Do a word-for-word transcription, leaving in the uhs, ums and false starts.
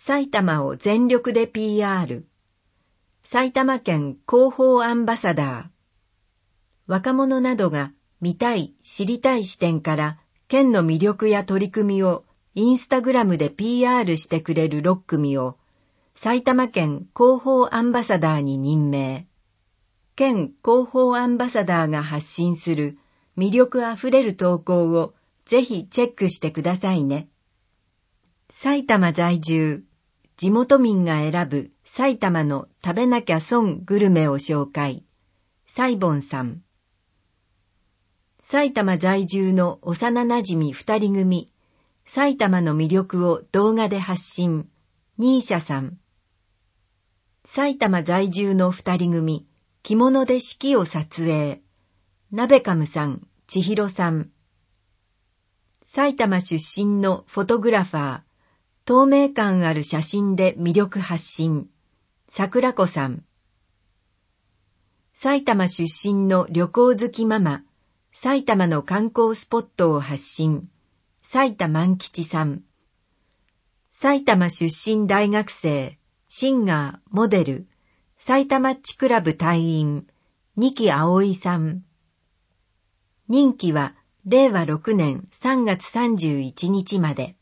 埼玉を全力で ピーアール。埼玉県広報アンバサダー。若者などが見たい、知りたい視点から県の魅力や取り組みをインスタグラムで ピーアール してくれるろっくみを埼玉県広報アンバサダーに任命。県広報アンバサダーが発信する魅力あふれる投稿をぜひチェックしてくださいね。埼玉在住、地元民が選ぶ埼玉の食べなきゃ損グルメを紹介。サイボンさん。埼玉在住の幼なじみ二人組、埼玉の魅力を動画で発信。ニーシャさん。埼玉在住の二人組、着物で四季を撮影。なべかむさん、ちひろさん。埼玉出身のフォトグラファー、透明感ある写真で魅力発信。さくらこさん。埼玉出身の旅行好きママ、埼玉の観光スポットを発信。埼玉ん吉さん。埼玉出身大学生、シンガー、モデル、埼玉っちクラブ隊員、二木葵さん。任期はれいわろくねんさんがつさんじゅういちにちまで。